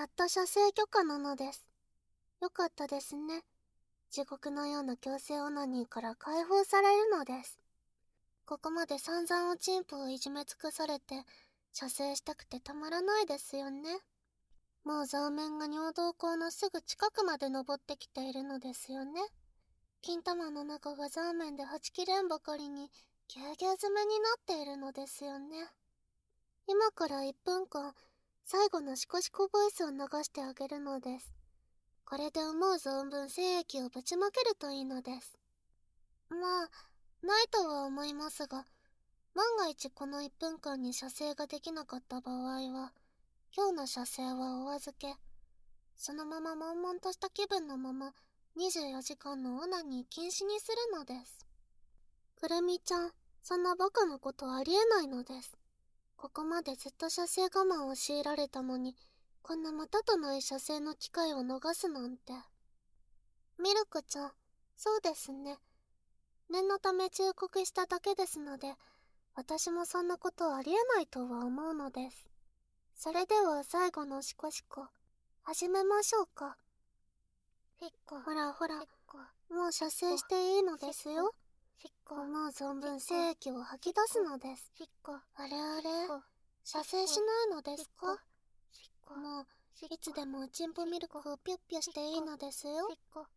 っと射精許可なのです。よかったですね。地獄のような強制オナニーから解放されるのです。ここまで散々おちんぽをいじめ尽くされて、射精したくてたまらないですよね。もう座面が尿道口のすぐ近くまで登ってきているのですよね。金玉の中が座面ではちきれんばかりにぎゅうぎゅう詰めになっているのですよね。今から1分間、最後のシコシコボイスを流してあげるのです。これで思う存分精液をぶちまけるといいのです。まあ、ないとは思いますが、万が一この1分間に射精ができなかった場合は、今日の射精はお預け。そのまま悶々とした気分のまま、24時間のオナニー禁止にするのです。くるみちゃん、そんなバカなことありえないのです。ここまでずっと射精我慢を強いられたのに、こんなまたとない射精の機会を逃すなんて。ミルクちゃん、そうですね。念のため忠告しただけですので、私もそんなことありえないとは思うのです。それでは最後のシコシコ、始めましょうか。ほらほら、もう射精していいのですよ。思う存分精液を吐き出すのです。あれあれ、射精しないのですか？もう、いつでもおちんぽミルクをピュッピュしていいのですよ。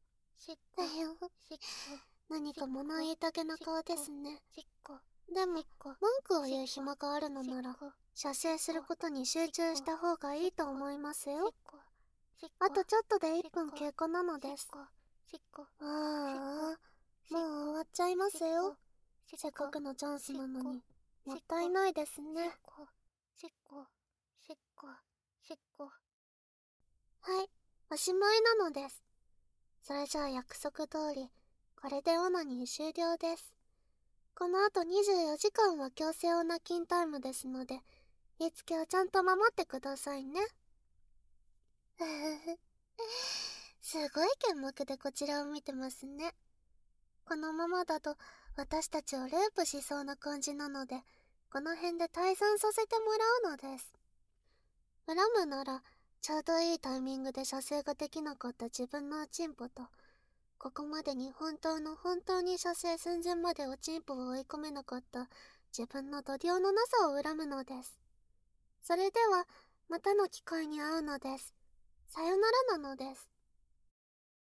何か物言いたげな顔ですね。でも、文句を言う暇があるのなら、射精することに集中した方がいいと思いますよ。あとちょっとで1分経過なのです。ああ、もう終わっちゃいますよ。せっかくのチャンスなのに、もったいないですね。はい、おしまいなのです。それじゃあ約束通り、これでオナニー終了です。この後24時間は強制オナキンタイムですので、言いつけをちゃんと守ってくださいね。ふふふ。すごい剣幕でこちらを見てますね。このままだと私たちをレープしそうな感じなので、この辺で退散させてもらうのです。恨むなら、ちょうどいいタイミングで射精ができなかった自分のおちんぽと、ここまでに本当に射精寸前までおちんぽを追い込めなかった自分の度量のなさを恨むのです。それでは、またの機会に会うのです。さよならなのです。